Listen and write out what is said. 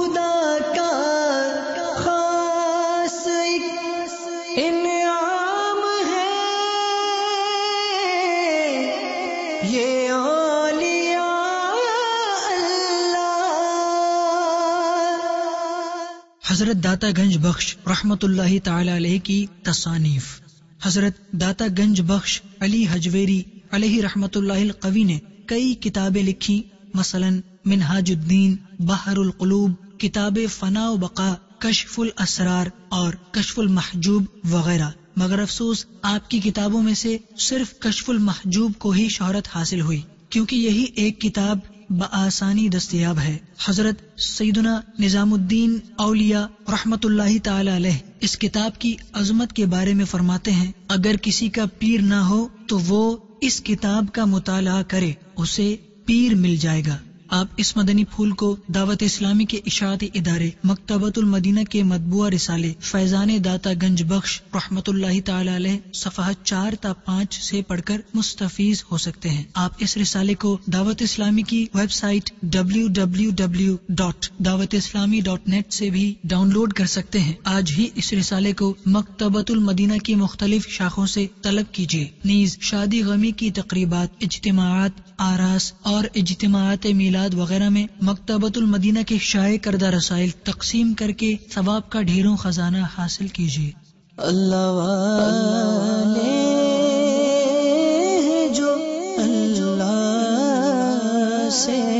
خدا کا خاص ایک انعام ہے یہ اولیاء اللہ۔ حضرت داتا گنج بخش رحمت اللہ تعالی علیہ کی تصانیف۔ حضرت داتا گنج بخش علی حجویری علیہ رحمت اللہ القوی نے کئی کتابیں لکھی، مثلا منہاج الدین، بحر القلوب، کتاب فنا و بقا، کشف الاسرار اور کشف المحجوب وغیرہ، مگر افسوس آپ کی کتابوں میں سے صرف کشف المحجوب کو ہی شہرت حاصل ہوئی، کیونکہ یہی ایک کتاب بآسانی دستیاب ہے۔ حضرت سیدنا نظام الدین اولیاء رحمت اللہ تعالی علیہ اس کتاب کی عظمت کے بارے میں فرماتے ہیں، اگر کسی کا پیر نہ ہو تو وہ اس کتاب کا مطالعہ کرے، اسے پیر مل جائے گا۔ آپ اس مدنی پھول کو دعوت اسلامی کے اشاعتی ادارے مکتبۃ المدینہ کے مطبوعہ رسالے فیضان داتا گنج بخش رحمت اللہ تعالی علیہ صفحات 4 تا 5 سے پڑھ کر مستفیض ہو سکتے ہیں۔ آپ اس رسالے کو دعوت اسلامی کی ویب سائٹ www.dawatislami.net سے بھی ڈاؤن لوڈ کر سکتے ہیں۔ آج ہی اس رسالے کو مکتبۃ المدینہ کی مختلف شاخوں سے طلب کیجیے۔ نیز شادی غمی کی تقریبات، اجتماعات، آراس اور اجتماعات میلاد وغیرہ میں مکتبۃ المدینہ کے شائع کردہ رسائل تقسیم کر کے ثواب کا ڈھیروں خزانہ حاصل کیجیے۔ اللہ والے جو اللہ سے